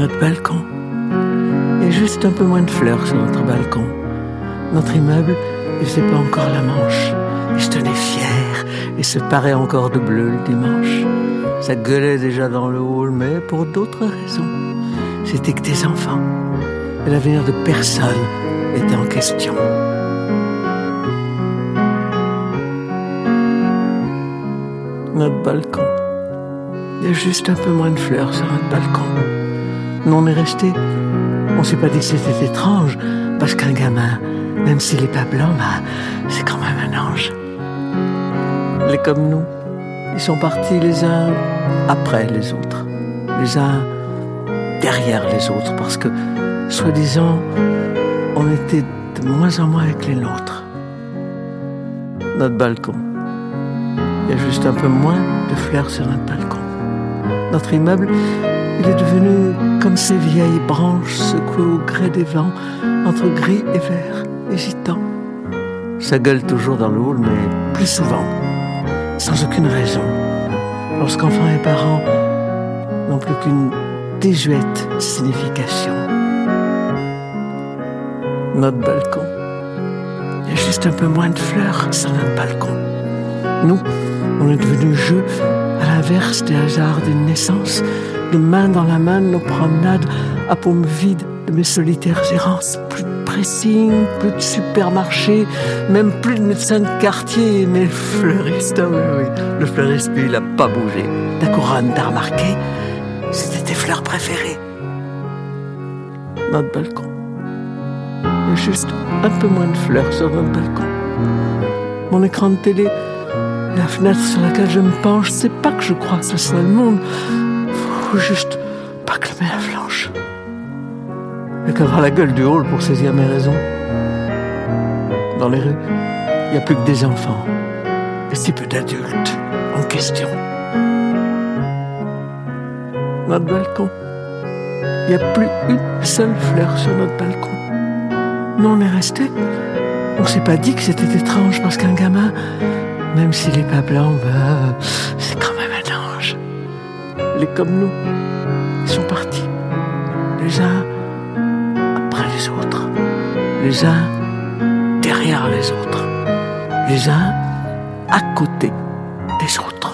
notre balcon. Il y a juste un peu moins de fleurs sur notre balcon. Notre immeuble, il faisait pas encore la manche. Et je tenais fier et se parait encore de bleu le dimanche. Ça gueulait déjà dans le hall, mais pour d'autres raisons. C'était que des enfants. Et l'avenir de personne était en question. Notre balcon. Il y a juste un peu moins de fleurs sur notre balcon. Nous, on est restés. On s'est pas dit que c'était étrange, parce qu'un gamin, même s'il est pas blanc, c'est quand même un ange. Les comme nous, ils sont partis les uns après les autres, les uns derrière les autres, parce que, soi-disant, on était de moins en moins avec les nôtres. Notre balcon. Il y a juste un peu moins de fleurs sur notre balcon. Notre immeuble, il est devenu comme ces vieilles branches secouées au gré des vents, entre gris et vert, hésitant. Ça gueule toujours dans le hall, mais plus souvent, sans aucune raison. Lorsqu'enfants et parents n'ont plus qu'une désuète signification. Notre balcon. Il y a juste un peu moins de fleurs sur notre balcon. Nous, on est devenus jeux à l'inverse des hasards d'une naissance, de main dans la main de nos promenades à paumes vides de mes solitaires errances. Plus de pressing, plus de supermarché, même plus de médecins de quartier, mais le fleuriste, oui, le fleuriste, lui, il a pas bougé. Ta couronne, t'as remarqué, c'était tes fleurs préférées. Notre balcon. Il y a juste un peu moins de fleurs sur notre balcon. Mon écran de télé, la fenêtre sur laquelle je me penche, c'est pas que je crois que ce soit le monde. Faut juste pas que la mer flanche. Il n'y a qu'à voir la gueule du hall pour saisir mes raisons. Dans les rues, il n'y a plus que des enfants et si peu d'adultes en question. Notre balcon, il n'y a plus une seule fleur sur notre balcon. Nous, on est restés. On s'est pas dit que c'était étrange parce qu'un gamin, même s'il est pas blanc, c'est quand même un ange. Les comme nous, ils sont partis. Les uns après les autres. Les uns derrière les autres. Les uns à côté des autres.